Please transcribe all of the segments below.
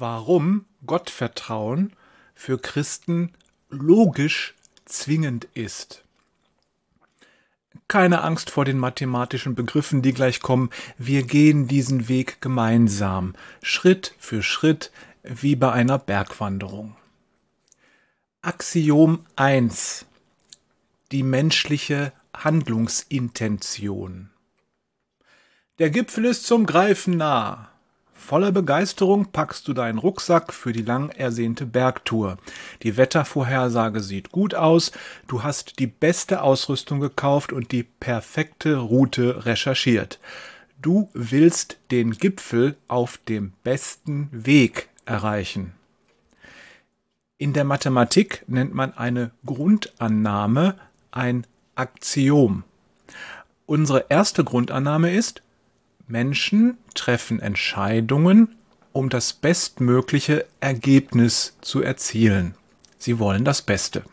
warum Gottvertrauen für Christen logisch zwingend ist. Keine Angst vor den mathematischen Begriffen, die gleich kommen. Wir gehen diesen Weg gemeinsam, Schritt für Schritt, wie bei einer Bergwanderung. Axiom 1. Die menschliche Handlungsintention. Der Gipfel ist zum Greifen nah. Voller Begeisterung packst du deinen Rucksack für die lang ersehnte Bergtour. Die Wettervorhersage sieht gut aus, du hast die beste Ausrüstung gekauft und die perfekte Route recherchiert. Du willst den Gipfel auf dem besten Weg erreichen. In der Mathematik nennt man eine Grundannahme ein Axiom. Unsere erste Grundannahme ist: Menschen treffen Entscheidungen, um das bestmögliche Ergebnis zu erzielen. Sie wollen das Beste.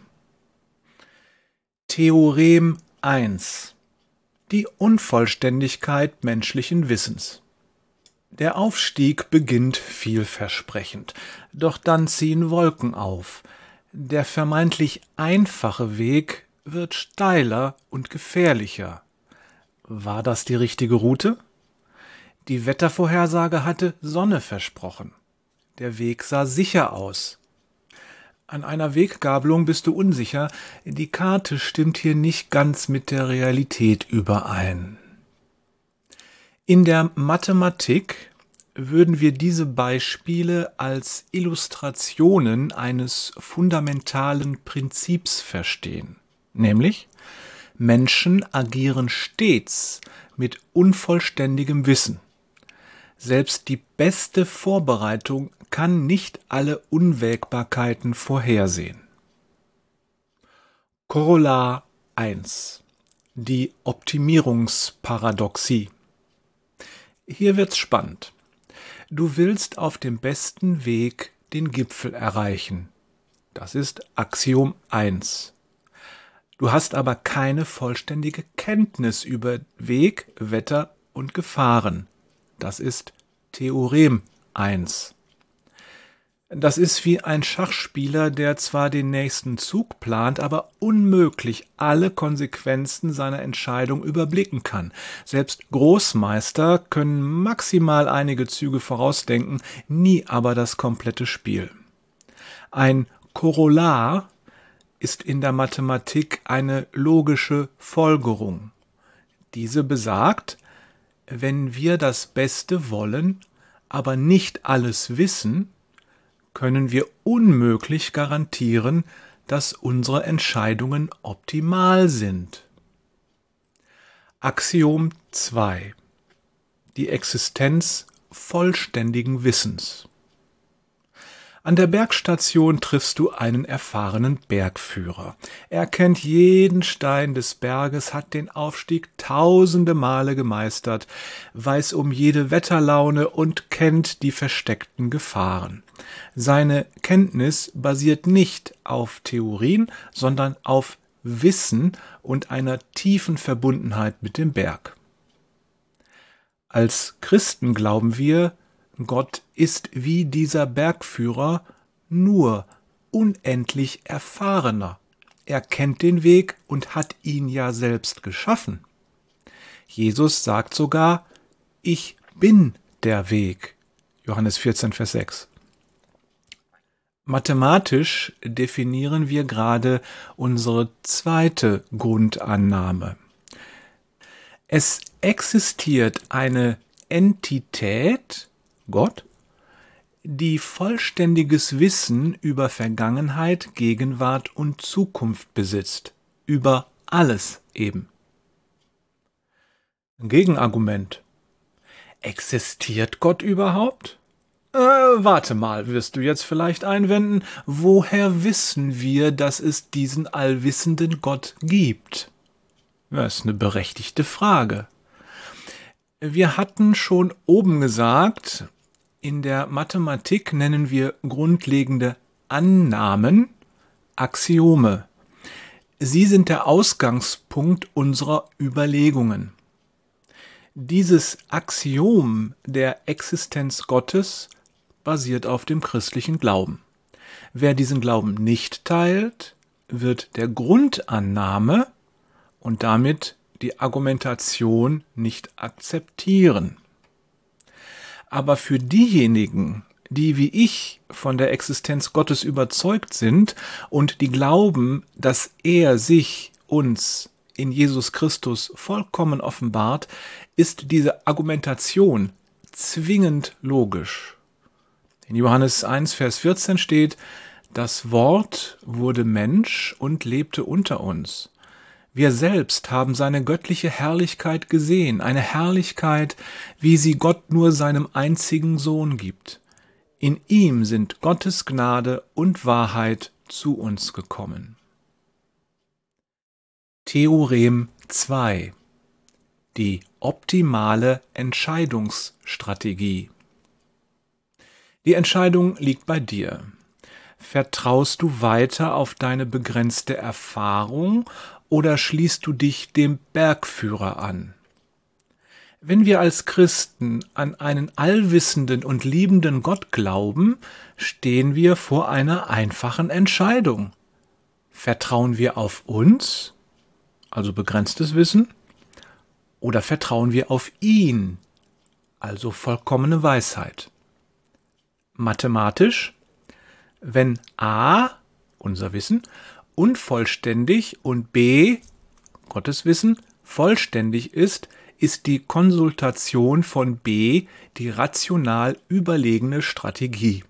Theorem 1. Die Unvollständigkeit menschlichen Wissens. Der Aufstieg beginnt vielversprechend, doch dann ziehen Wolken auf. Der vermeintlich einfache Weg wird steiler und gefährlicher. War das die richtige Route? Die Wettervorhersage hatte Sonne versprochen. Der Weg sah sicher aus. An einer Weggabelung bist du unsicher, die Karte stimmt hier nicht ganz mit der Realität überein. In der Mathematik würden wir diese Beispiele als Illustrationen eines fundamentalen Prinzips verstehen, nämlich: Menschen agieren stets mit unvollständigem Wissen. Selbst die beste Vorbereitung kann nicht alle Unwägbarkeiten vorhersehen. Korollar 1. Die Optimierungsparadoxie. Hier wird's spannend. Du willst auf dem besten Weg den Gipfel erreichen. Das ist Axiom 1. Du hast aber keine vollständige Kenntnis über Weg, Wetter und Gefahren. Das ist Theorem 1. Das ist wie ein Schachspieler, der zwar den nächsten Zug plant, aber unmöglich alle Konsequenzen seiner Entscheidung überblicken kann. Selbst Großmeister können maximal einige Züge vorausdenken, nie aber das komplette Spiel. Ein Korollar ist in der Mathematik eine logische Folgerung. Diese besagt: Wenn wir das Beste wollen, aber nicht alles wissen, können wir unmöglich garantieren, dass unsere Entscheidungen optimal sind. Axiom 2. Die Existenz vollständigen Wissens. An der Bergstation triffst du einen erfahrenen Bergführer. Er kennt jeden Stein des Berges, hat den Aufstieg tausende Male gemeistert, weiß um jede Wetterlaune und kennt die versteckten Gefahren. Seine Kenntnis basiert nicht auf Theorien, sondern auf Wissen und einer tiefen Verbundenheit mit dem Berg. Als Christen glauben wir, Gott ist wie dieser Bergführer, nur unendlich erfahrener. Er kennt den Weg und hat ihn ja selbst geschaffen. Jesus sagt sogar: Ich bin der Weg. Johannes 14, Vers 6. Mathematisch definieren wir gerade unsere zweite Grundannahme. Es existiert eine Entität, Gott, die vollständiges Wissen über Vergangenheit, Gegenwart und Zukunft besitzt. Über alles eben. Gegenargument: Existiert Gott überhaupt? Warte mal, wirst du jetzt vielleicht einwenden, woher wissen wir, dass es diesen allwissenden Gott gibt? Das ist eine berechtigte Frage. Wir hatten schon oben gesagt, in der Mathematik nennen wir grundlegende Annahmen Axiome. Sie sind der Ausgangspunkt unserer Überlegungen. Dieses Axiom der Existenz Gottes basiert auf dem christlichen Glauben. Wer diesen Glauben nicht teilt, wird der Grundannahme und damit die Argumentation nicht akzeptieren. Aber für diejenigen, die wie ich von der Existenz Gottes überzeugt sind und die glauben, dass er sich uns in Jesus Christus vollkommen offenbart, ist diese Argumentation zwingend logisch. In Johannes 1, Vers 14 steht: Das Wort wurde Mensch und lebte unter uns. Wir selbst haben seine göttliche Herrlichkeit gesehen, eine Herrlichkeit, wie sie Gott nur seinem einzigen Sohn gibt. In ihm sind Gottes Gnade und Wahrheit zu uns gekommen. Theorem 2: Die optimale Entscheidungsstrategie. Die Entscheidung liegt bei dir. Vertraust du weiter auf deine begrenzte Erfahrung oder schließt du dich dem Bergführer an? Wenn wir als Christen an einen allwissenden und liebenden Gott glauben, stehen wir vor einer einfachen Entscheidung. Vertrauen wir auf uns, also begrenztes Wissen, oder vertrauen wir auf ihn, also vollkommene Weisheit? Mathematisch: Wenn a, unser Wissen, unvollständig und b, Gottes Wissen, vollständig ist, ist die Konsultation von b die rational überlegene Strategie.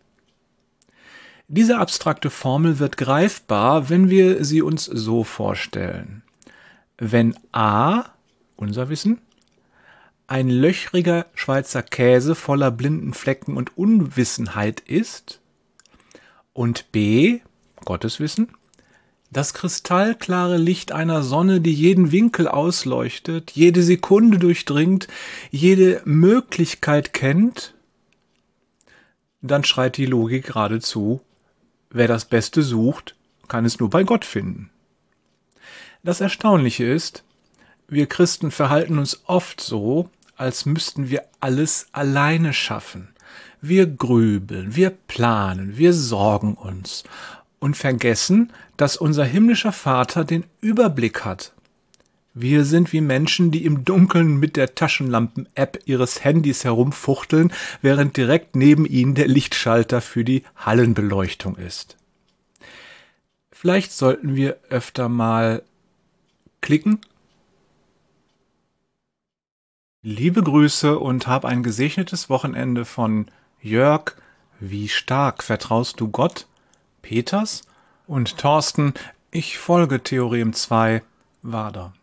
Diese abstrakte Formel wird greifbar, wenn wir sie uns so vorstellen. Wenn a, unser Wissen, ein löchriger Schweizer Käse voller blinden Flecken und Unwissenheit ist, und b, Gottes Wissen, das kristallklare Licht einer Sonne, die jeden Winkel ausleuchtet, jede Sekunde durchdringt, jede Möglichkeit kennt, dann schreit die Logik geradezu: Wer das Beste sucht, kann es nur bei Gott finden. Das Erstaunliche ist, wir Christen verhalten uns oft so, als müssten wir alles alleine schaffen. Wir grübeln, wir planen, wir sorgen uns und vergessen, dass unser himmlischer Vater den Überblick hat. Wir sind wie Menschen, die im Dunkeln mit der Taschenlampen-App ihres Handys herumfuchteln, während direkt neben ihnen der Lichtschalter für die Hallenbeleuchtung ist. Vielleicht sollten wir öfter mal klicken. Liebe Grüße und hab ein gesegnetes Wochenende von Jörg. Wie stark vertraust du Gott? Peters und Thorsten. Ich folge Theorem 2, Wader.